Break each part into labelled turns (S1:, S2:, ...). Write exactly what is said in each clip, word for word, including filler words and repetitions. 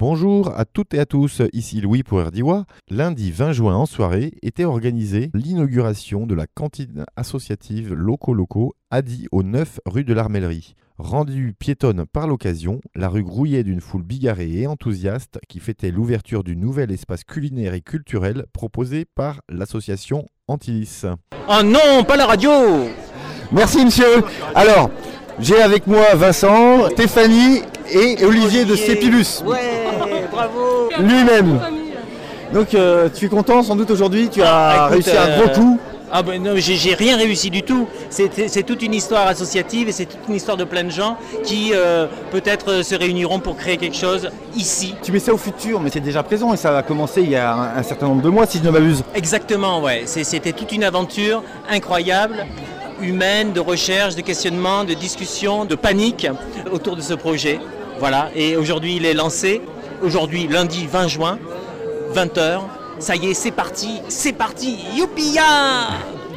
S1: Bonjour à toutes et à tous, ici Louis pour R D I W A. Lundi vingt juin en soirée était organisée l'inauguration de la cantine associative Locaux Locaux à Die au neuf rue de l'Armellerie. Rendue piétonne par l'occasion, la rue grouillait d'une foule bigarrée et enthousiaste qui fêtait l'ouverture du nouvel espace culinaire et culturel proposé par l'association Antilis.
S2: Oh non, pas la radio!
S3: Merci monsieur. Alors, j'ai avec moi Vincent, Stéphanie et Olivier de Stépilus.
S2: Ouais, bravo!
S3: Lui-même. Donc euh, tu es content sans doute aujourd'hui, tu as
S2: Ah, écoute,
S3: réussi un
S2: euh,
S3: gros coup.
S2: Ah ben non, j'ai, j'ai rien réussi du tout. C'est, c'est toute une histoire associative et c'est toute une histoire de plein de gens qui euh, peut-être se réuniront pour créer quelque chose ici.
S3: Tu mets ça au futur, mais c'est déjà présent et ça a commencé il y a un, un certain nombre de mois si je ne m'abuse.
S2: Exactement, ouais. C'est, c'était toute une aventure incroyable, humaine, de recherche, de questionnement, de discussion, de panique autour de ce projet. Voilà, et aujourd'hui il est lancé. Aujourd'hui, lundi vingt juin, vingt heures. Ça y est, c'est parti, c'est parti, youpi-ya!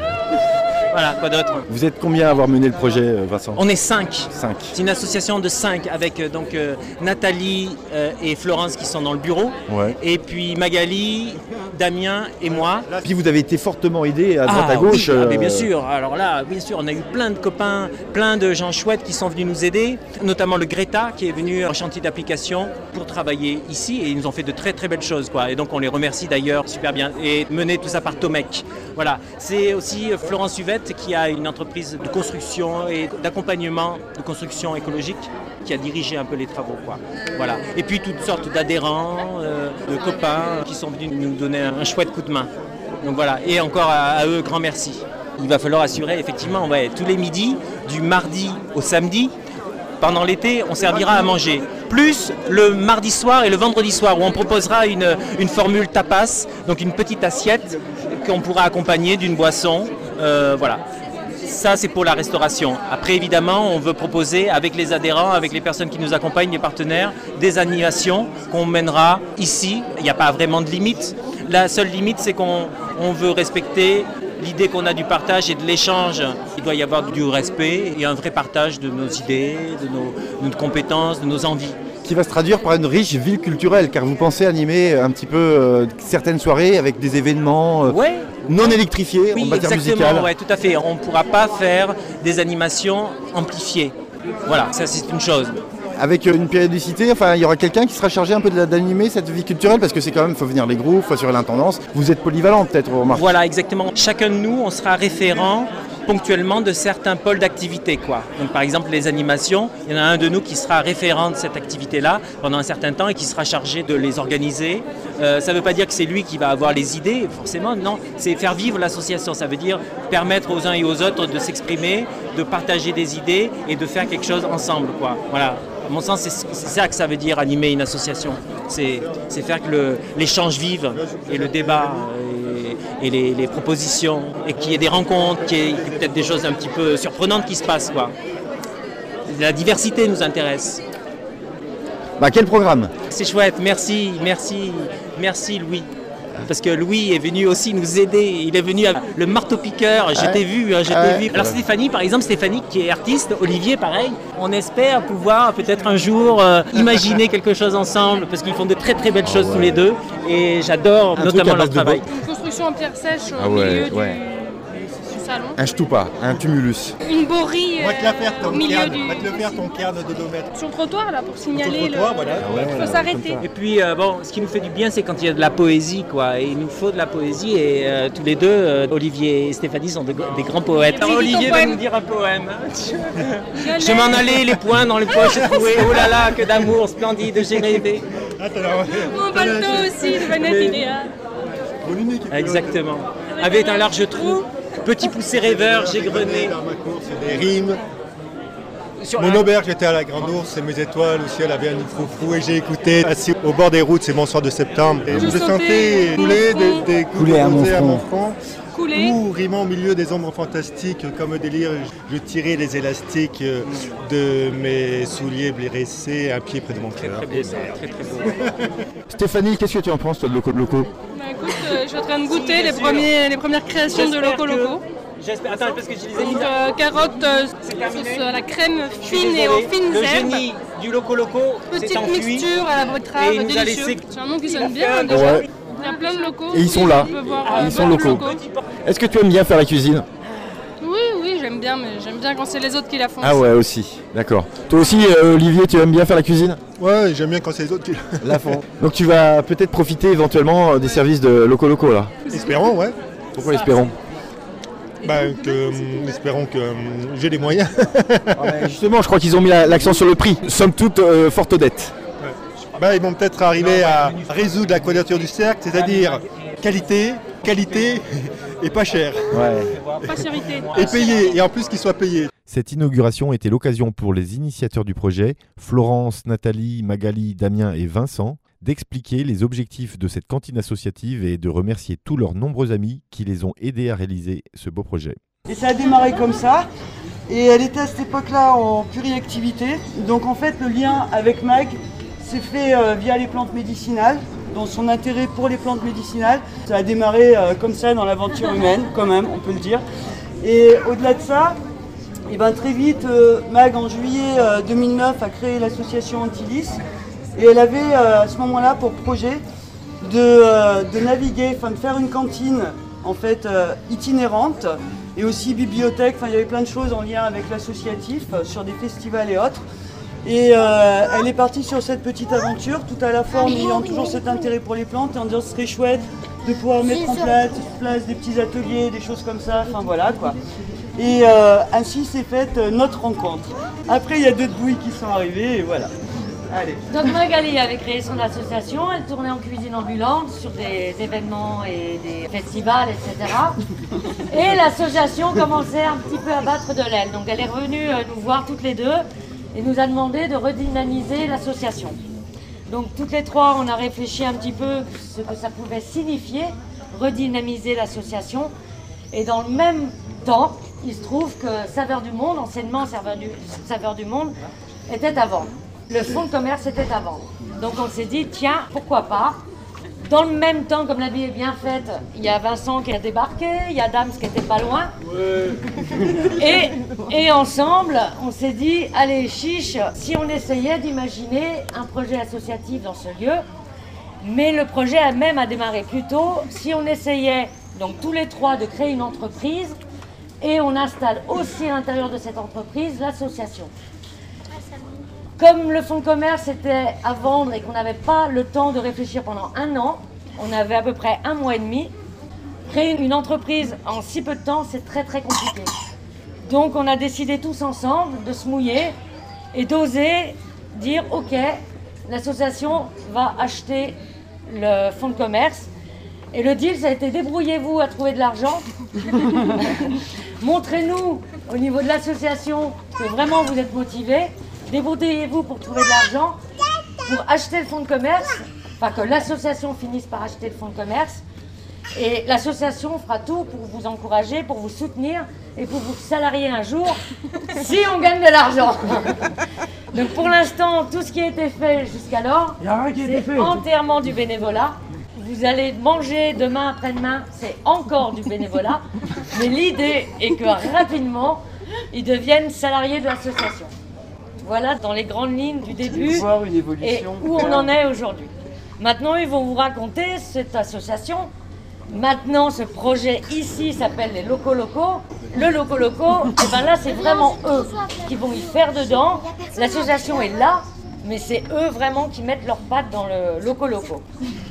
S2: Voilà, quoi d'autre?
S3: Vous êtes combien à avoir mené le projet, Vincent?
S2: On est cinq.
S3: Cinq.
S2: C'est une association de cinq avec euh, donc euh, Nathalie euh, et Florence qui sont dans le bureau.
S3: Ouais.
S2: Et puis Magali, Damien et moi.
S3: Puis vous avez été fortement aidé à droite
S2: Ah,
S3: à gauche.
S2: oui, ah,
S3: euh,
S2: mais bien sûr. Alors là, bien sûr, on a eu plein de copains, plein de gens chouettes qui sont venus nous aider, notamment le Greta qui est venu en chantier d'application pour travailler ici et ils nous ont fait de très très belles choses, quoi. Et donc on les remercie d'ailleurs super bien et mené tout ça par Tomek. Voilà. C'est aussi Florence Huvette qui a une entreprise de construction et d'accompagnement de construction écologique qui a dirigé un peu les travaux, quoi. Voilà. Et puis toutes sortes d'adhérents, euh, de copains qui sont venus nous donner un chouette coup de main. Donc voilà, et encore à, à eux, grand merci. Il va falloir assurer effectivement, ouais, tous les midis, du mardi au samedi, pendant l'été, on servira à manger. Plus le mardi soir et le vendredi soir, où on proposera une, une formule tapas, donc une petite assiette qu'on pourra accompagner d'une boisson. Euh, voilà. Ça, c'est pour la restauration. Après, évidemment, on veut proposer avec les adhérents, avec les personnes qui nous accompagnent, les partenaires, des animations qu'on mènera ici. Il n'y a pas vraiment de limite. La seule limite, c'est qu'on on veut respecter l'idée qu'on a du partage et de l'échange. Il doit y avoir du respect et un vrai partage de nos idées, de nos, de nos compétences, de nos envies.
S3: Qui va se traduire par une riche ville culturelle, car vous pensez animer un petit peu euh, certaines soirées avec des événements euh,
S2: ouais.
S3: non électrifiés
S2: oui,
S3: en matière
S2: exactement,
S3: musicale.
S2: Ouais, tout à fait. On ne pourra pas faire des animations amplifiées. Voilà, ça c'est une chose.
S3: Avec une périodicité, enfin, il y aura quelqu'un qui sera chargé un peu d'animer cette vie culturelle, parce que c'est quand même, il faut venir les groupes, il faut assurer l'intendance. Vous êtes polyvalent peut-être, remarque.
S2: Voilà, exactement. Chacun de nous, on sera référent ponctuellement de certains pôles d'activité, quoi. Donc par exemple les animations, il y en a un de nous qui sera référent de cette activité-là pendant un certain temps et qui sera chargé de les organiser. Euh, ça ne veut pas dire que c'est lui qui va avoir les idées, forcément, non. C'est faire vivre l'association, ça veut dire permettre aux uns et aux autres de s'exprimer, de partager des idées et de faire quelque chose ensemble, quoi. Voilà. À mon sens, c'est, c'est ça que ça veut dire animer une association. C'est, c'est faire que le, l'échange vive et le débat et, et les, les propositions et qu'il y ait des rencontres, qu'il y ait peut-être des choses un petit peu surprenantes qui se passent, quoi. La diversité nous intéresse.
S3: Bah, quel programme?
S2: C'est chouette, merci, merci, merci Louis. Parce que Louis est venu aussi nous aider, il est venu avec le marteau-piqueur, je t'ai vu, je t'ai vu. Alors Stéphanie, par exemple, Stéphanie qui est artiste, Olivier pareil, on espère pouvoir peut-être un jour euh, imaginer quelque chose ensemble, parce qu'ils font de très très belles choses oh ouais. tous les deux, et j'adore un notamment leur travail.
S4: Une construction en pierre sèche au
S3: ah ouais,
S4: milieu
S3: ouais.
S4: du, du salon.
S3: Un ch'toupa, un tumulus.
S4: Une borie
S5: on va te la faire, ton
S4: au milieu
S5: cairn,
S4: du...
S5: on va te le faire ton cairn de deux mètres.
S4: Sur le trottoir là pour signaler
S5: le... trottoir,
S4: le...
S5: voilà.
S4: Ah ouais, il faut voilà, s'arrêter.
S2: Et puis euh, bon, ce qui nous fait du bien c'est quand il y a de la poésie quoi, et il nous faut de la poésie et euh, tous les deux, euh, Olivier et Stéphanie sont de, des grands poètes. Alors Olivier va nous dire un poème. Je, je m'en allais les poings dans les poches troués, oh là là que d'amour splendide j'ai rêvé.
S4: Mon balto aussi de Vanette idéal.
S2: Exactement. Avec un large trou. Petit poussé rêveur, j'ai grené.
S5: Dans ma course, des rimes. Sur Mon un... auberge était à la Grande Ourse, et mes étoiles, le ciel avait un nid froufrou, et j'ai écouté assis au bord des routes, c'est mon soir de septembre. Et je me sentais couler des, des coups
S3: à, mon
S5: à mon front.
S4: Couler.
S5: Ou rimant au milieu des ombres fantastiques, comme délire, je tirais les élastiques de mes souliers blessés, un pied près de mon cœur.
S2: Très, très beau, ça, très très beau.
S3: Stéphanie, qu'est-ce que tu en penses toi de Locaux Locaux?
S4: Bah écoute, euh, je suis en train de goûter les, premiers, les premières créations J'espère de Locaux Locaux.
S2: J'espère. Attends, parce que je disais.
S4: Donc euh, carottes, euh, sauce à la crème fine et aux fines
S2: Le
S4: herbes.
S2: génie du Loco Loco s'est
S4: Petite
S2: enfui.
S4: mixture à la betterave,
S2: Et il nous a
S4: délicieux.
S2: laissé-
S4: C'est un nom qui sonne bien hein, déjà.
S3: Ouais.
S4: Il y a plein de locaux.
S3: Et ils sont là.
S4: On peut voir,
S3: Ils
S4: euh,
S3: sont
S4: plein de
S3: locaux. Est-ce que tu aimes bien faire la cuisine?
S4: Oui, oui, j'aime bien, mais j'aime bien quand c'est les autres qui la font.
S3: Ah ouais, aussi. D'accord. Toi aussi, euh, Olivier, tu aimes bien faire la cuisine?
S5: Ouais, j'aime bien quand c'est les autres qui...
S3: La font. Donc tu vas peut-être profiter éventuellement euh, des services de Loco Loco là.
S5: Espérons, ouais.
S3: Pourquoi espérons?
S5: Bah, que, hum, espérons que hum, j'ai les moyens.
S3: Justement, je crois qu'ils ont mis la- l'accent sur le prix. Somme toute, euh, forte dette.
S5: Bah, ils vont peut-être arriver à résoudre la quadrature du cercle, c'est-à-dire qualité, qualité et pas cher.
S3: Ouais.
S4: Pas charité.
S5: Et payé, et en plus qu'ils soient payés.
S1: Cette inauguration était l'occasion pour les initiateurs du projet, Florence, Nathalie, Magali, Damien et Vincent, d'expliquer les objectifs de cette cantine associative et de remercier tous leurs nombreux amis qui les ont aidés à réaliser ce beau projet.
S6: Et ça a démarré comme ça. Et elle était à cette époque-là en pluriactivité. Donc en fait, le lien avec Mag s'est fait euh, via les plantes médicinales, dans son intérêt pour les plantes médicinales. Ça a démarré euh, comme ça dans l'aventure humaine, quand même, on peut le dire. Et au-delà de ça, et ben, très vite, euh, Mag, en juillet euh, deux mille neuf, a créé l'association Antilis. Et elle avait euh, à ce moment-là pour projet de, euh, de naviguer, enfin de faire une cantine en fait euh, itinérante et aussi bibliothèque. Enfin, il y avait plein de choses en lien avec l'associatif euh, sur des festivals et autres. Et euh, elle est partie sur cette petite aventure, tout à la fois en ayant toujours cet intérêt pour les plantes et en disant ce serait chouette de pouvoir mettre en place, place des petits ateliers, des choses comme ça. Enfin voilà quoi. Et euh, ainsi s'est faite euh, notre rencontre. Après, il y a d'autres bouilles qui sont arrivées et voilà. Allez.
S7: Donc Magali avait créé son association, elle tournait en cuisine ambulante sur des événements et des festivals, et cetera. Et l'association commençait un petit peu à battre de l'aile. Donc elle est revenue nous voir toutes les deux et nous a demandé de redynamiser l'association. Donc toutes les trois, on a réfléchi un petit peu ce que ça pouvait signifier, redynamiser l'association. Et dans le même temps, il se trouve que Saveurs du Monde, anciennement Saveurs du, Saveurs du Monde, était à vendre. Le fonds de commerce était à vendre. Donc on s'est dit, tiens, pourquoi pas. Dans le même temps, comme la vie est bien faite, il y a Vincent qui a débarqué, il y a Dams qui était pas loin. Et, et ensemble, on s'est dit, allez, chiche, si on essayait d'imaginer un projet associatif dans ce lieu, mais le projet a même a démarré plus tôt, si on essayait, donc tous les trois, de créer une entreprise, et on installe aussi à l'intérieur de cette entreprise l'association. Comme le fonds de commerce était à vendre et qu'on n'avait pas le temps de réfléchir pendant un an, on avait à peu près un mois et demi, créer une entreprise en si peu de temps, c'est très très compliqué. Donc on a décidé tous ensemble de se mouiller et d'oser dire ok, l'association va acheter le fonds de commerce. Et le deal, ça a été débrouillez-vous à trouver de l'argent. Montrez-nous au niveau de l'association que vraiment vous êtes motivés. Débrouillez-vous pour trouver de l'argent, pour acheter le fonds de commerce, enfin que l'association finisse par acheter le fonds de commerce. Et l'association fera tout pour vous encourager, pour vous soutenir et pour vous salarier un jour si on gagne de l'argent. Donc pour l'instant, tout ce qui a été fait jusqu'alors, c'est entièrement du bénévolat. Vous allez manger demain, après-demain, c'est encore du bénévolat. Mais l'idée est que rapidement, ils deviennent salariés de l'association. Voilà dans les grandes lignes du début
S6: Voir une
S7: et
S6: évolution.
S7: où on en est aujourd'hui. Maintenant, ils vont vous raconter cette association. Maintenant, ce projet ici s'appelle les Loco Loco. Le Loco Loco, et ben là, c'est vraiment eux qui vont y faire dedans. L'association est là, mais c'est eux vraiment qui mettent leurs pattes dans le Loco Loco.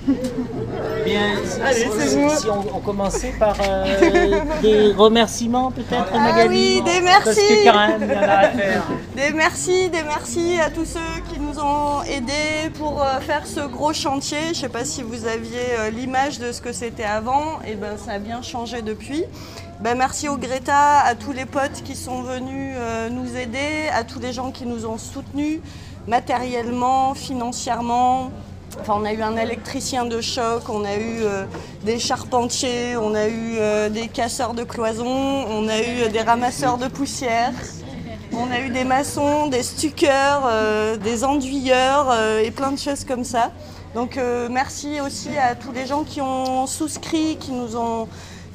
S2: Bien,
S6: Allez, c'est vous.
S2: si on, on commençait par euh, des remerciements peut-être,
S8: Ah
S2: Magali.
S8: oui, des
S2: Parce
S8: merci.
S2: que quand même, il y en a à faire.
S8: Des merci, des merci à tous ceux qui nous ont aidés pour euh, faire ce gros chantier. Je ne sais pas si vous aviez euh, l'image de ce que c'était avant, et ben ça a bien changé depuis. Ben, merci au Greta, à tous les potes qui sont venus euh, nous aider, à tous les gens qui nous ont soutenus matériellement, financièrement. Enfin, on a eu un électricien de choc, on a eu euh, des charpentiers, on a eu euh, des casseurs de cloisons, on a eu euh, des ramasseurs de poussière, on a eu des maçons, des stuckers, euh, des enduilleurs euh, et plein de choses comme ça. Donc euh, merci aussi à tous les gens qui ont souscrit, qui nous ont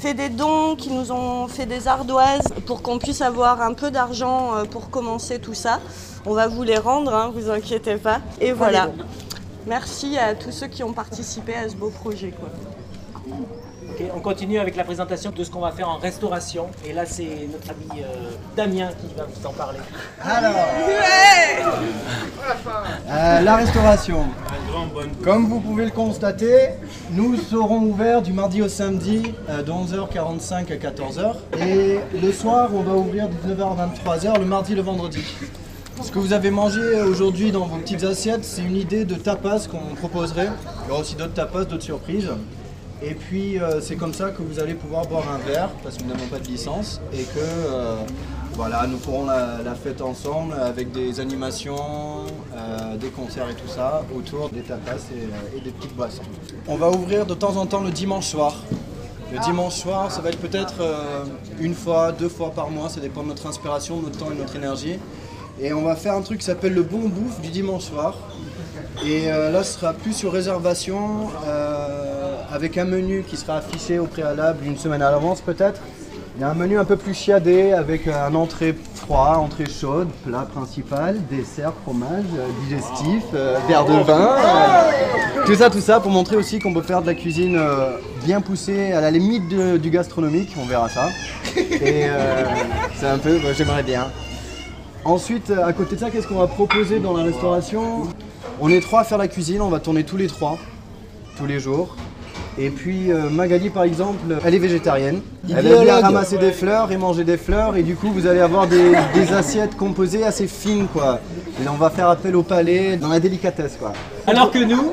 S8: fait des dons, qui nous ont fait des ardoises pour qu'on puisse avoir un peu d'argent pour commencer tout ça. On va vous les rendre, hein, vous inquiétez pas. Et voilà. Merci à tous ceux qui ont participé à ce beau projet, quoi.
S2: Okay, on continue avec la présentation de ce qu'on va faire en restauration. Et là, c'est notre ami euh, Damien qui va vous en parler.
S9: Alors, ouais euh, la restauration. Comme vous pouvez le constater, nous serons ouverts du mardi au samedi euh, de onze heures quarante-cinq à quatorze heures. Et le soir, on va ouvrir de dix-neuf heures à vingt-trois heures, le mardi et le vendredi. Ce que vous avez mangé aujourd'hui dans vos petites assiettes, c'est une idée de tapas qu'on proposerait. Il y aura aussi d'autres tapas, d'autres surprises. Et puis euh, c'est comme ça que vous allez pouvoir boire un verre, parce que nous n'avons pas de licence, et que euh, voilà, nous ferons la, la fête ensemble avec des animations, euh, des concerts et tout ça, autour des tapas et, et des petites boissons. On va ouvrir de temps en temps le dimanche soir. Le dimanche soir, ça va être peut-être euh, une fois, deux fois par mois, ça dépend de notre inspiration, de notre temps et de notre énergie. Et on va faire un truc qui s'appelle le bon bouffe du dimanche soir. Et euh, là, ce sera plus sur réservation, euh, avec un menu qui sera affiché au préalable une semaine à l'avance peut-être. Il y a un menu un peu plus chiadé avec un entrée froid, entrée chaude, plat principal, dessert, fromage, euh, digestif, euh, verre de vin. Euh, tout ça, tout ça pour montrer aussi qu'on peut faire de la cuisine euh, bien poussée à la limite de, du gastronomique, on verra ça. Et euh, c'est un peu, bah, j'aimerais bien. Ensuite, à côté de ça, qu'est-ce qu'on va proposer dans la restauration? On est trois à faire la cuisine, on va tourner tous les trois, tous les jours. Et puis euh, Magali par exemple, elle est végétarienne. Elle aime bien ramasser des fleurs et manger des fleurs, et du coup vous allez avoir des, des assiettes composées assez fines quoi. Et on va faire appel au palais dans la délicatesse quoi.
S2: Alors que nous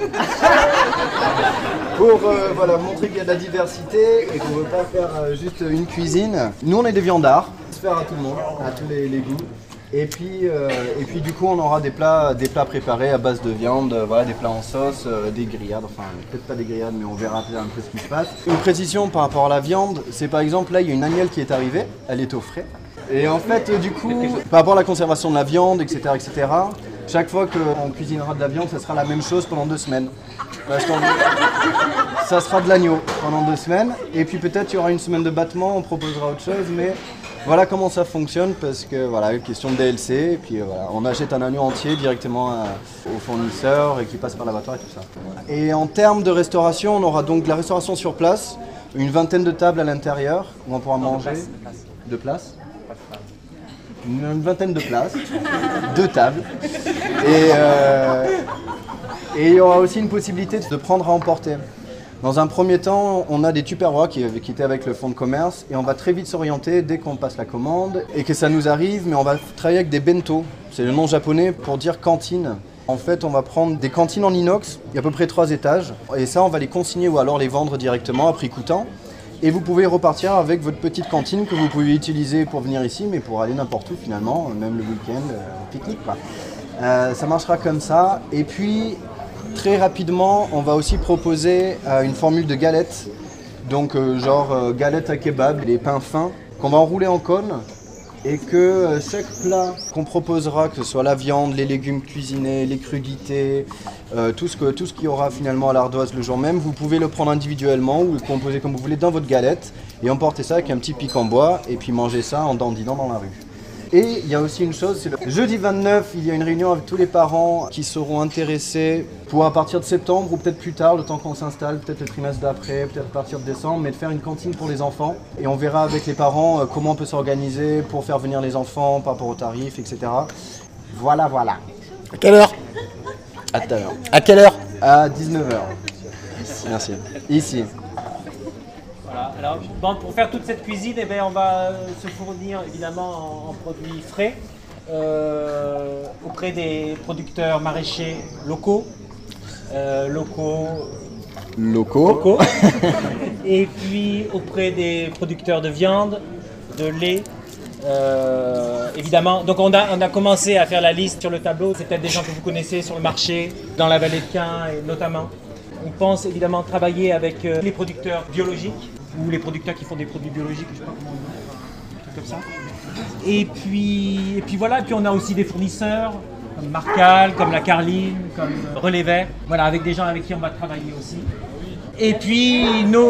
S9: Pour euh, voilà, montrer qu'il y a de la diversité et qu'on ne veut pas faire euh, juste une cuisine. Nous on est des viandards, on se faire à tout le monde, à tous les, les goûts. Et puis, euh, et puis du coup on aura des plats, des plats préparés à base de viande, euh, voilà, des plats en sauce, euh, des grillades, enfin peut-être pas des grillades mais on verra un peu ce qui se passe. Une précision par rapport à la viande, c'est par exemple là il y a une agnelle qui est arrivée, elle est au frais. Et en fait euh, du coup, par rapport à la conservation de la viande, et cetera, et cetera, chaque fois qu'on cuisinera de la viande, ça sera la même chose pendant deux semaines. Parce qu'on ça sera de l'agneau pendant deux semaines, et puis peut-être il y aura une semaine de battement, on proposera autre chose, mais voilà comment ça fonctionne, parce que voilà, question de D L C, et puis voilà, on achète un agneau entier directement à, au fournisseur et qui passe par l'abattoir et tout ça. Et en termes de restauration, on aura donc de la restauration sur place, une vingtaine de tables à l'intérieur où on pourra non, manger. De place. Une, une vingtaine de places, deux tables. Et, euh, et il y aura aussi une possibilité de prendre à emporter. Dans un premier temps, on a des Tupperware qui, qui étaient avec le fonds de commerce et on va très vite s'orienter dès qu'on passe la commande et que ça nous arrive, mais on va travailler avec des bento. C'est le nom japonais pour dire cantine. En fait, on va prendre des cantines en inox, il y a à peu près trois étages, et ça, on va les consigner ou alors les vendre directement à prix coûtant. Et vous pouvez repartir avec votre petite cantine que vous pouvez utiliser pour venir ici, mais pour aller n'importe où finalement, même le week-end, euh, pique-nique quoi. Euh, ça marchera comme ça. Et puis, très rapidement, on va aussi proposer euh, une formule de galettes, donc euh, genre euh, galettes à kebab, des pains fins, qu'on va enrouler en cône, et que euh, chaque plat qu'on proposera, que ce soit la viande, les légumes cuisinés, les crudités, euh, tout ce que, tout ce qu'il y aura finalement à l'ardoise le jour même, vous pouvez le prendre individuellement ou le composer comme vous voulez dans votre galette, et emporter ça avec un petit pic en bois, et puis manger ça en dandinant dans la rue. Et il y a aussi une chose, c'est le jeudi vingt-neuf, il y a une réunion avec tous les parents qui seront intéressés pour à partir de septembre ou peut-être plus tard, le temps qu'on s'installe, peut-être le trimestre d'après, peut-être à partir de décembre, mais de faire une cantine pour les enfants. Et on verra avec les parents comment on peut s'organiser pour faire venir les enfants par rapport aux tarifs, et cetera. Voilà, voilà.
S3: À quelle heure?
S9: À tout à l'heure.
S3: À quelle heure?
S9: À dix-neuf heures. Merci. Ici.
S2: Voilà. Alors, bon, pour faire toute cette cuisine, eh bien, on va se fournir évidemment en, en produits frais euh, auprès des producteurs maraîchers locaux, euh, locaux,
S9: locaux,
S2: locaux. Et puis auprès des producteurs de viande, de lait. Euh, évidemment, donc on a, on a commencé à faire la liste sur le tableau. C'est peut-être des gens que vous connaissez sur le marché, dans la vallée de Quin et notamment. On pense évidemment travailler avec euh, les producteurs biologiques ou les producteurs qui font des produits biologiques, je sais pas comment on dit, un truc comme ça. Et puis, et puis voilà, et puis on a aussi des fournisseurs comme Marcal, comme la Carline, comme Relais Vert, voilà, avec des gens avec qui on va travailler aussi. Et puis nos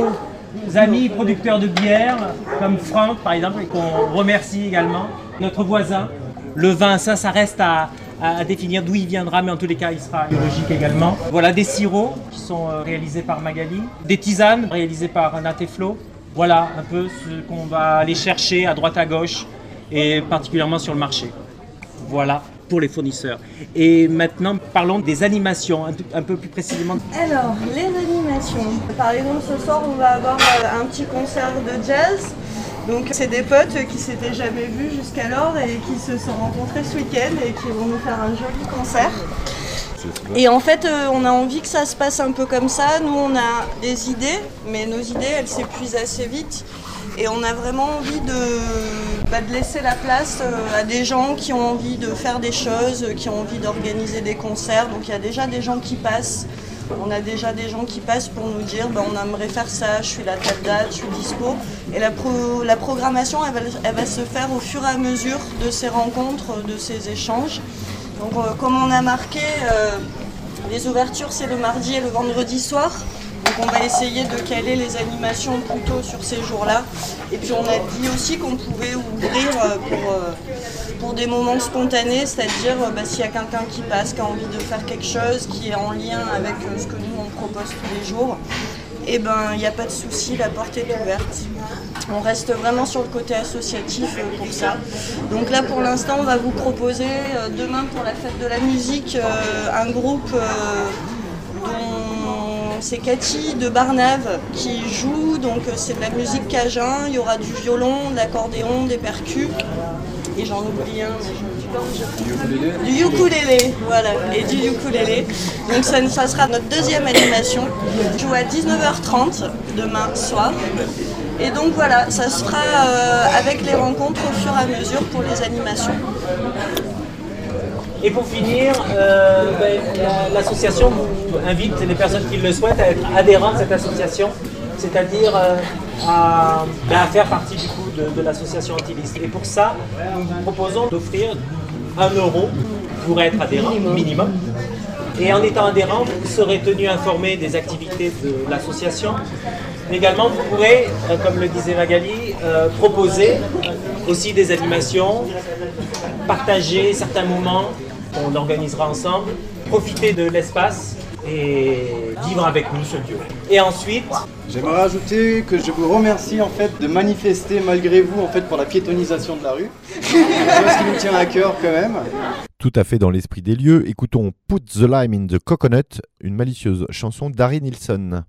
S2: amis producteurs de bière, comme Franck par exemple, et qu'on remercie également, notre voisin. Le vin, ça, ça reste à, à définir d'où il viendra, mais en tous les cas, il sera biologique également. Voilà des sirops qui sont réalisés par Magali, des tisanes réalisées par Nat et Flo. Voilà un peu ce qu'on va aller chercher à droite à gauche et particulièrement sur le marché. Voilà pour les fournisseurs. Et maintenant, parlons des animations, un, un peu plus précisément.
S8: Alors, les animations. Par exemple, ce soir, on va avoir un petit concert de jazz. Donc, c'est des potes qui s'étaient jamais vus jusqu'alors et qui se sont rencontrés ce week-end et qui vont nous faire un joli concert. Et en fait, euh, on a envie que ça se passe un peu comme ça. Nous, on a des idées, mais nos idées, elles s'épuisent assez vite. Et on a vraiment envie de, bah, de laisser la place euh, à des gens qui ont envie de faire des choses, qui ont envie d'organiser des concerts. Donc il y a déjà des gens qui passent. On a déjà des gens qui passent pour nous dire bah, on aimerait faire ça, je suis là telle date, je suis dispo. Et la, pro, la programmation, elle va, elle va se faire au fur et à mesure de ces rencontres, de ces échanges. Donc euh, comme on a marqué, euh, les ouvertures c'est le mardi et le vendredi soir. Donc on va essayer de caler les animations plutôt sur ces jours-là. Et puis on a dit aussi qu'on pouvait ouvrir pour, pour des moments spontanés, c'est-à-dire bah, s'il y a quelqu'un qui passe, qui a envie de faire quelque chose, qui est en lien avec ce que nous on propose tous les jours, et ben il n'y a pas de souci, la porte est ouverte. On reste vraiment sur le côté associatif pour ça. Donc là pour l'instant on va vous proposer demain pour la fête de la musique un groupe dont c'est Cathy de Barnave qui joue, donc c'est de la musique cajun, il y aura du violon, de l'accordéon, des percus, et j'en oublie un, je... du ukulélé, voilà, et du ukulélé. Donc ça, ça sera notre deuxième animation, on joue à dix-neuf heures trente demain soir. Et donc voilà, ça se fera euh, avec les rencontres au fur et à mesure pour les animations.
S2: Et pour finir, euh, ben, la, l'association invite les personnes qui le souhaitent à être adhérents de cette association, c'est-à-dire euh, à, ben, à faire partie du coup de, de l'association Antiliste. Et pour ça, nous vous proposons d'offrir un euro pour être adhérent, minimum. Et en étant adhérent, vous serez tenu informé des activités de l'association. Mais également, vous pourrez, euh, comme le disait Magali, euh, proposer aussi des animations, partager certains moments qu'on organisera ensemble, profiter de l'espace et vivre avec nous ce lieu. Et ensuite,
S9: j'aimerais ajouter que je vous remercie en fait de manifester malgré vous en fait pour la piétonisation de la rue. C'est chose qui nous tient à cœur quand même.
S1: Tout à fait dans l'esprit des lieux, écoutons Put the Lime in the Coconut, une malicieuse chanson d'Harry Nilsson.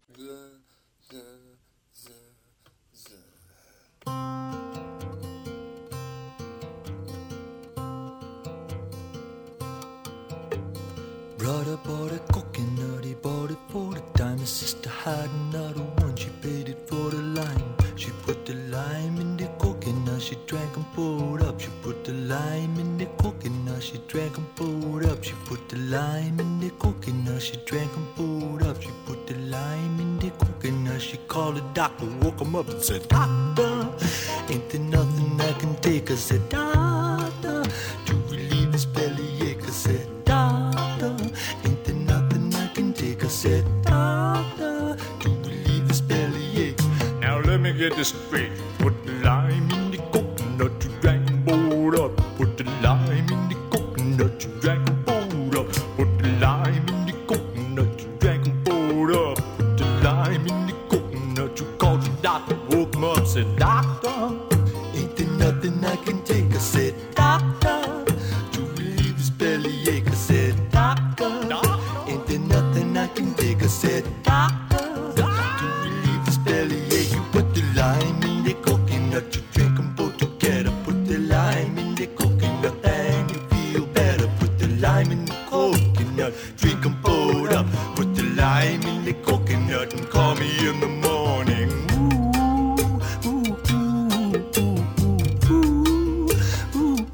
S10: Brother bought a coconut, he bought it for the time. His sister had another one, she paid it for the lime. She put the lime in the coconut, she drank and poured up. She put the lime in the coconut, she drank and poured up. She put the lime in the coconut, she drank and poured up. She put the lime in the coconut, she called the doctor, woke him up and said, Doctor, ain't there nothing I can take? I said, Doctor, to relieve this bellyache. I said, Doctor, ain't there nothing I can take? I said, Doctor, to relieve this bellyache. Now let me get this straight. Put the lime in the coconut, you drank and poured up. Put the lime in the coconut, you drank and poured up. Put the lime in the coconut, you drank and poured up. Put the lime in the coconut, you called your doctor, woke him up, said, Doctor, ain't there nothing I can take? I said, Doctor, to relieve this bellyache. I said, Doctor, ain't there nothing I can take? I said, Doctor, to relieve this bellyache. You put the lime in the coconut, you drink them both together. Put the lime in the coconut and you feel better. Put the lime in the coconut, drink them both up. Put the lime in the coconut and call me in the morning. Ooh, ooh, ooh, ooh, ooh, ooh, ooh,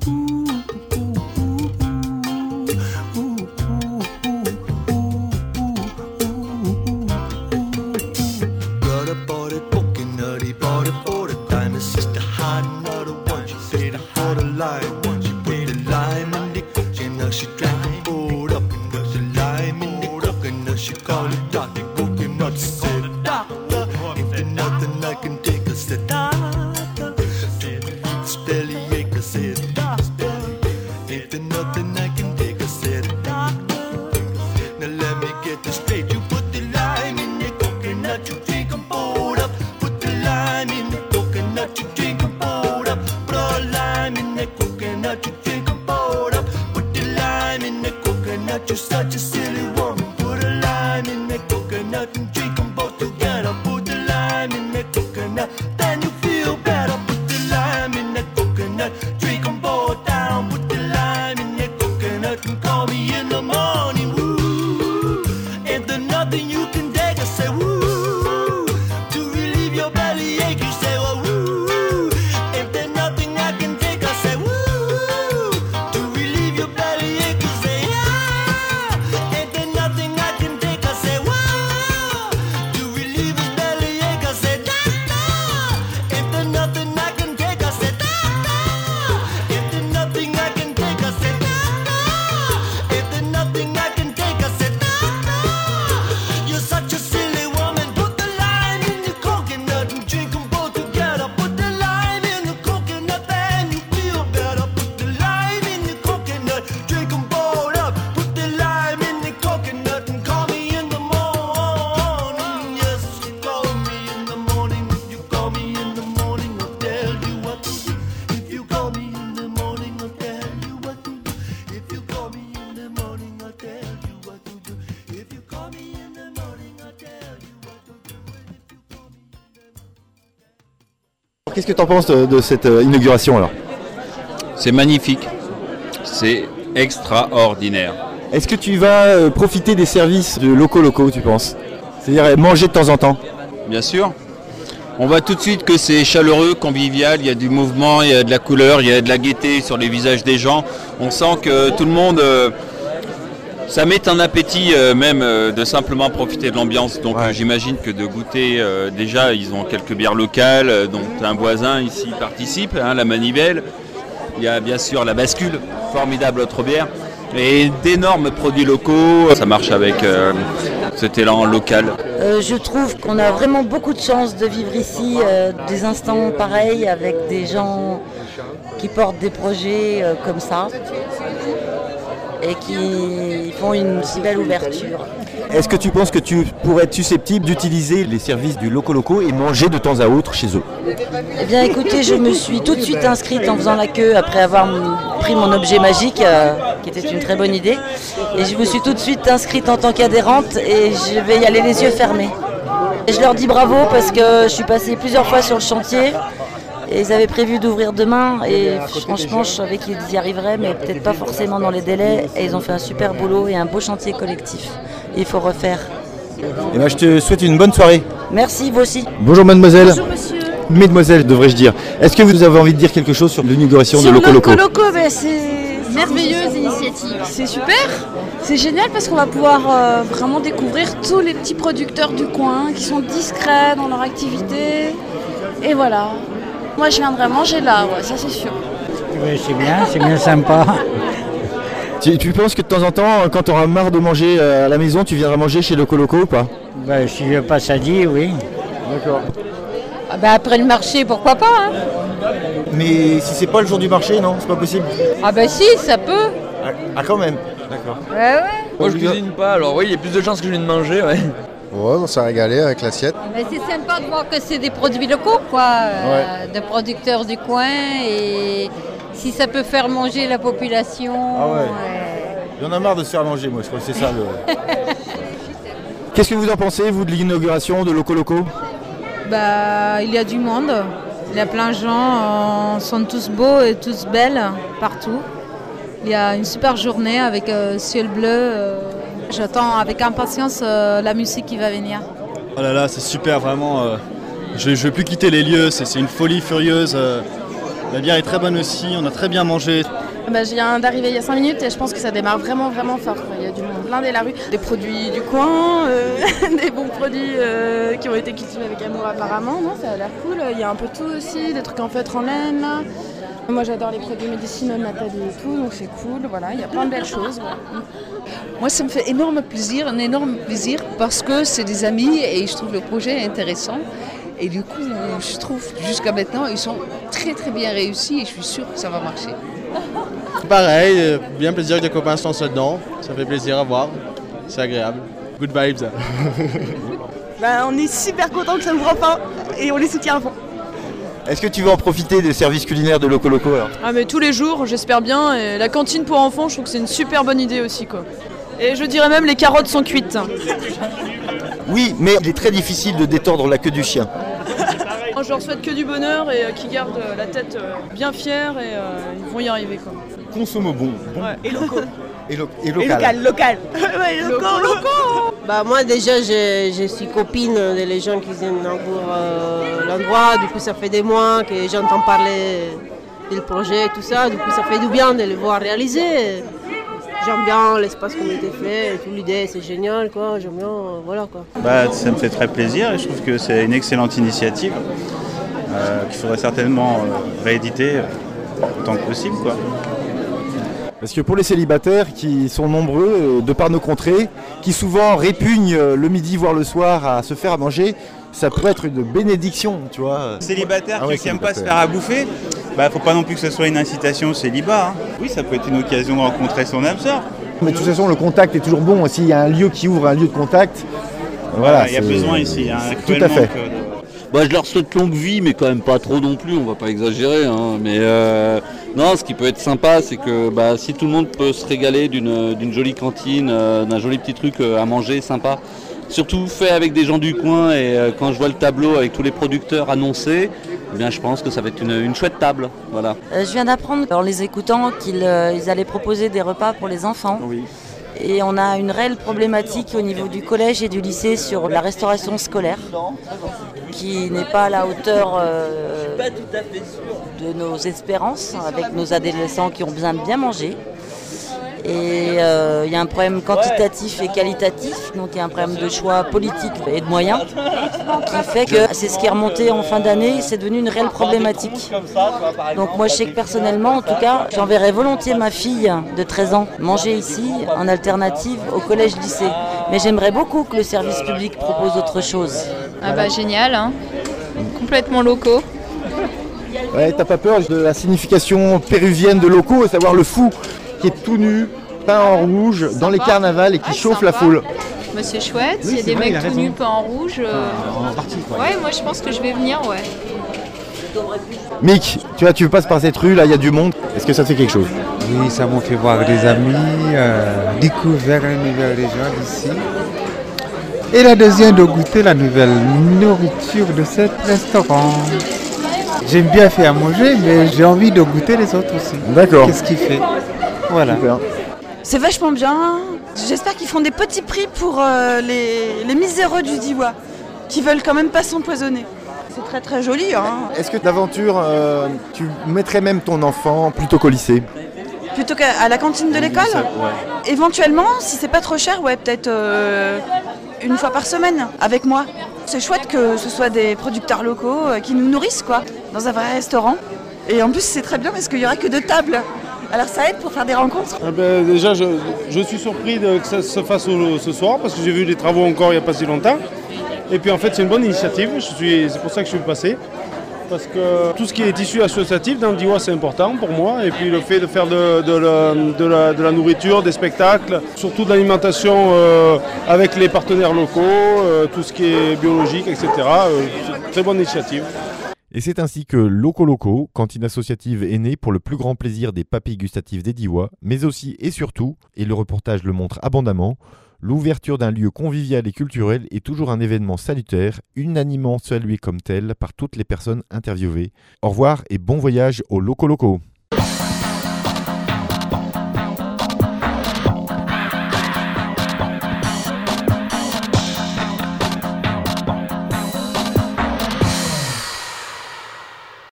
S10: you're such a silly woman. Put a lime in that coconut and drink them both together. Put the lime in that coconut, then you feel better. Put the lime in that coconut, drink them both down. Put the lime in that coconut and call me in the morning. Woo, ain't there nothing you can take? I say woo, to relieve your belly ache. You say well woo, ain't there nothing I can take? I say woo, to relieve your belly ache. You say yeah, ain't there nothing I can take? I say woo, to relieve his belly ache. I say da da, ain't there nothing I can take? I say da da, ain't there nothing I can take? I say da da, ain't there nothing I can take? I say da da, you're such a silly woman. Put the lime in the coconut and drink them both together. Put the lime in the coconut, then you feel better. Put the lime in the coconut, drink them both up. Put the lime in the coconut and call me in the morning. Yes, you call me in the morning. If you call me in the morning, I'll tell you what to do. If you call me in the morning, I'll tell you what to do. If you call me in the morning, I'll tell you what to do. If you call me in the morning, I'll tell you what to do.
S3: Qu'est-ce que tu en penses de, de cette euh, inauguration alors?
S11: C'est magnifique, c'est extraordinaire.
S3: Est-ce que tu vas euh, profiter des services de locaux locaux, tu penses? C'est-à-dire euh, manger de temps en temps?
S11: Bien sûr. On voit tout de suite que c'est chaleureux, convivial, il y a du mouvement, il y a de la couleur, il y a de la gaieté sur les visages des gens. On sent que tout le monde, euh, ça met un appétit euh, même euh, de simplement profiter de l'ambiance. Donc euh, j'imagine que de goûter, euh, déjà ils ont quelques bières locales, euh, donc un voisin ici participe, hein, la Manivelle. Il y a bien sûr la Bascule, formidable autre bière. Et d'énormes produits locaux, ça marche avec euh, cet élan local.
S12: Euh, je trouve qu'on a vraiment beaucoup de chance de vivre ici, euh, des instants pareils avec des gens qui portent des projets euh, comme ça et qui font une si belle ouverture.
S3: Est-ce que tu penses que tu pourrais être susceptible d'utiliser les services du locaux locaux et manger de temps à autre chez eux?
S12: Eh bien écoutez, je me suis tout de suite inscrite en faisant la queue après avoir pris mon objet magique, euh, qui était une très bonne idée. Et je me suis tout de suite inscrite en tant qu'adhérente et je vais y aller les yeux fermés. Et je leur dis bravo parce que je suis passée plusieurs fois sur le chantier et ils avaient prévu d'ouvrir demain et franchement je savais qu'ils y arriveraient mais peut-être pas forcément dans les délais et ils ont fait un super boulot et un beau chantier collectif. Il faut refaire.
S3: Eh ben, je te souhaite une bonne soirée.
S12: Merci, vous aussi.
S3: Bonjour mademoiselle.
S12: Bonjour monsieur.
S3: Mesdemoiselle, devrais-je dire. Est-ce que vous avez envie de dire quelque chose sur l'inauguration de locaux locaux?
S13: Locaux locaux, ben, c'est merveilleuse initiative. C'est super, c'est génial parce qu'on va pouvoir euh, vraiment découvrir tous les petits producteurs du coin qui sont discrets dans leur activité. Et voilà. Moi je viendrai manger là, ouais, ça c'est sûr.
S14: Oui, c'est bien, c'est bien sympa.
S3: Tu, tu penses que de temps en temps, quand tu auras marre de manger euh, à la maison, tu viendras manger chez locaux locaux ou pas?
S14: Ben, si je passe à dire, oui.
S3: D'accord.
S15: Ah ben après le marché, pourquoi pas hein.
S3: Mais si c'est pas le jour du marché, non, c'est pas possible.
S15: Ah ben si, ça peut.
S3: Ah, ah quand même, d'accord.
S15: Ouais ouais.
S16: Moi je cuisine pas, alors oui, il y a plus de chances que je vienne manger, ouais.
S17: Ouais, on s'est régalé avec l'assiette.
S15: Ben, c'est sympa de voir que c'est des produits locaux, quoi, euh, de producteurs du coin, et si ça peut faire manger la population.
S3: Ah ouais.
S15: euh,
S3: Il y en a marre de se faire manger, moi, je crois que c'est ça le. Qu'est-ce que vous en pensez, vous, de l'inauguration de locaux locaux?
S18: Bah, il y a du monde, il y a plein de gens, euh, sont tous beaux et tous belles partout. Il y a une super journée avec euh, ciel bleu. Euh, J'attends avec impatience euh, la musique qui va venir.
S19: Oh là là, c'est super, vraiment. Euh, je ne veux plus quitter les lieux, c'est une folie furieuse. Euh, la bière est très bonne aussi, on a très bien mangé.
S20: Bah, je viens d'arriver il y a cinq minutes et je pense que ça démarre vraiment vraiment fort. Il y a du monde blindé la rue, des produits du coin, euh, des bons produits euh, qui ont été cultivés avec amour apparemment. Non, ça a l'air cool. Il y a un peu tout aussi, des trucs en feutre en laine. Là. Moi j'adore les produits médicinaux de Nathalie et tout, donc c'est cool. Voilà, il y a plein de belles choses. Ouais.
S21: Moi ça me fait énorme plaisir, un énorme plaisir parce que c'est des amis et je trouve le projet intéressant. Et du coup, je trouve jusqu'à maintenant, ils sont très très bien réussis et je suis sûre que ça va marcher.
S22: Pareil, bien plaisir que des copains se lancent dedans, ça fait plaisir à voir, c'est agréable. Good vibes.
S23: Ben, on est super contents que ça ouvre enfin et on les soutient à fond.
S3: Est-ce que tu veux en profiter des services culinaires de locaux locaux alors?
S24: Ah mais tous les jours, j'espère bien. Et la cantine pour enfants, je trouve que c'est une super bonne idée aussi quoi.
S23: Et je dirais même les carottes sont cuites.
S3: Oui, mais il est très difficile de détordre la queue du chien.
S23: Je leur souhaite que du bonheur et euh, qu'ils gardent euh, la tête euh, bien fière et euh, ils vont y arriver quoi.
S3: Consomme bon. bon.
S23: Ouais. Et locaux.
S3: Et, lo- et
S23: Et
S3: local.
S23: local, local. Ouais, locaux, locaux.
S4: Bah moi déjà je, je suis copine des gens qui inaugurent euh, l'endroit, du coup ça fait des mois que j'entends parler du projet et tout ça, du coup ça fait du bien de le voir réaliser. J'aime bien l'espace qui a été fait, et tout l'idée c'est génial quoi, j'aime bien, euh, voilà quoi.
S5: Bah, ça me fait très plaisir et je trouve que c'est une excellente initiative euh, qu'il faudrait certainement euh, rééditer euh, autant que possible quoi.
S3: Parce que pour les célibataires qui sont nombreux euh, de par nos contrées, qui souvent répugnent euh, le midi voire le soir à se faire à manger, ça pourrait être une bénédiction, tu vois.
S5: Célibataire
S3: Ah ouais,
S5: qui n'aime pas se
S3: célibataire.
S5: faire à bouffer, bah faut pas non plus que ce soit une incitation au célibat. Hein. Oui, ça peut être une occasion de rencontrer son âme sœur.
S3: Mais de toute façon, le contact est toujours bon. S'il y a un lieu qui ouvre un lieu de contact, voilà.
S5: Il y a
S3: c'est-
S5: besoin ici. Hein,
S3: Tout à fait.
S5: que-
S7: Bah, je leur souhaite longue vie, mais quand même pas trop non plus, on va pas exagérer. Hein. Mais euh, non, ce qui peut être sympa, c'est que bah, si tout le monde peut se régaler d'une d'une jolie cantine, euh, d'un joli petit truc euh, à manger sympa, surtout fait avec des gens du coin, et euh, quand je vois le tableau avec tous les producteurs annoncés, eh bien, je pense que ça va être une, une chouette table. Voilà.
S12: Euh, je viens d'apprendre en les écoutant qu'ils euh, ils allaient proposer des repas pour les enfants.
S7: Oui.
S12: Et on a une réelle problématique au niveau du collège et du lycée sur la restauration scolaire, qui n'est pas à la hauteur euh, de nos espérances, avec nos adolescents qui ont besoin de bien manger. Et il euh, y a un problème quantitatif et qualitatif, donc il y a un problème de choix politique et de moyens, qui fait que c'est ce qui est remonté en fin d'année, c'est devenu une réelle problématique. Donc moi je sais que personnellement, en tout cas, j'enverrais volontiers ma fille de treize ans manger ici, en alternative au collège-lycée. Mais j'aimerais beaucoup que le service public propose autre chose.
S24: Ah bah génial, hein. Complètement locaux.
S3: Ouais, t'as pas peur de la signification péruvienne de locaux, à savoir le fou qui est tout nu, peint en rouge, dans les carnavals et qui
S24: Ah,
S3: chauffe la
S24: sympa.
S3: foule.
S24: Bah c'est chouette,
S3: Oui,
S24: il y a
S3: c'est
S24: des
S3: vrai, il
S24: mecs
S3: a
S24: tout
S3: raison.
S24: nus, pas en rouge. euh,
S3: En partie, quoi.
S24: Ouais, moi je pense que je vais venir, ouais.
S3: Mick, tu vois, tu passes par cette rue, là, il y a du monde. Est-ce que ça fait quelque chose?
S25: Oui, ça m'a fait voir des amis, euh, découvert une nouvelle région d'ici. Et la deuxième, de goûter la nouvelle nourriture de ce restaurant. J'aime bien faire à manger, mais j'ai envie de goûter les autres aussi.
S3: D'accord.
S25: Qu'est-ce qu'il fait? Voilà.
S3: Super.
S23: C'est vachement bien. J'espère qu'ils font des petits prix pour euh, les, les miséreux du Diois, qui veulent quand même pas s'empoisonner. C'est très très joli. Hein.
S3: Est-ce que d'aventure, euh, tu mettrais même ton enfant plutôt qu'au lycée?
S23: Plutôt qu'à la cantine de l'école. Éventuellement, si c'est pas trop cher, ouais, peut-être euh, une fois par semaine avec moi. C'est chouette que ce soit des producteurs locaux euh, qui nous nourrissent, quoi, dans un vrai restaurant. Et en plus, c'est très bien parce qu'il y aura que deux tables. Alors ça aide pour faire des rencontres.
S26: Ah ben, déjà, je, je suis surpris de, que ça se fasse au- ce soir parce que j'ai vu des travaux encore il n'y a pas si longtemps. Et puis en fait, c'est une bonne initiative. Je suis, c'est pour ça que je suis passé. Parce que tout ce qui est tissu associatif dans le Diois, c'est important pour moi. Et puis le fait de faire de, de la, de la- de la nourriture, des spectacles, surtout de l'alimentation euh, avec les partenaires locaux, euh, tout ce qui est biologique, et cetera. Euh, c'est une très bonne initiative.
S1: Et c'est ainsi que Loco Loco, cantine associative, est née pour le plus grand plaisir des papilles gustatives des Diois, mais aussi et surtout, et le reportage le montre abondamment, l'ouverture d'un lieu convivial et culturel est toujours un événement salutaire, unanimement salué comme tel par toutes les personnes interviewées. Au revoir et bon voyage au Loco Loco.